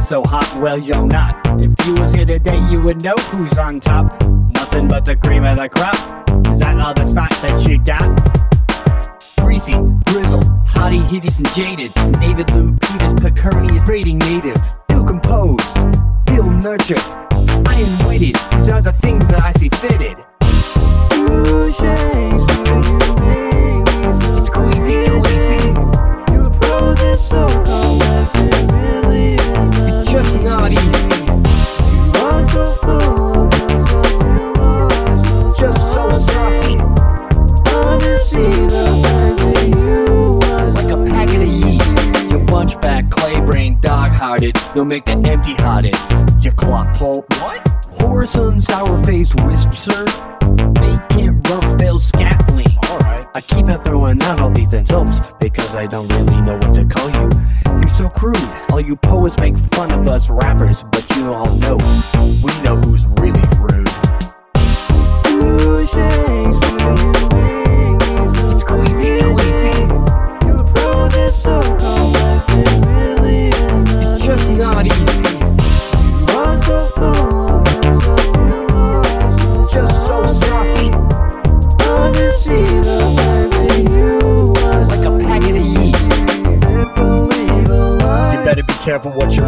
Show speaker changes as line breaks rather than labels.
so hot, well you're not. If you was here today you would know who's on top. Nothing but the cream of the crop. Is that all the snot that you got? Greasy, grizzled, hottie, hitties and jaded. David Lou Peters, Picernius, braiding native. Ill composed, ill nurtured. I am witted, these are the things that I see fitted.
You change me, you make me so
Squeezy, queasy.
You approach it so complex, it really is not
It's just not easy.
You are so full,
Just so saucy.
I just see the fact that you are
Like
so
a packet of yeast. You bunchback, clay-brained, dog-hearted. You'll make the empty-hearted. You clock pulp. What? Whoreson, sour-faced wisp-sir. Bacon, rough-billed scatling. Alright. I keep on throwing out all these insults because I don't really know what to call you. You're so crude. All you poets make fun of us rappers, but you all know we know who's really rude.
You change me, you make me so
Squeezy, queasy.
You approach it so complex, it really is not
It's just not easy.
You are so full,
Just so saucy.
I just see the fact that you are
Like
so
a packet of yeast.
believe a lie.
You better be careful what you're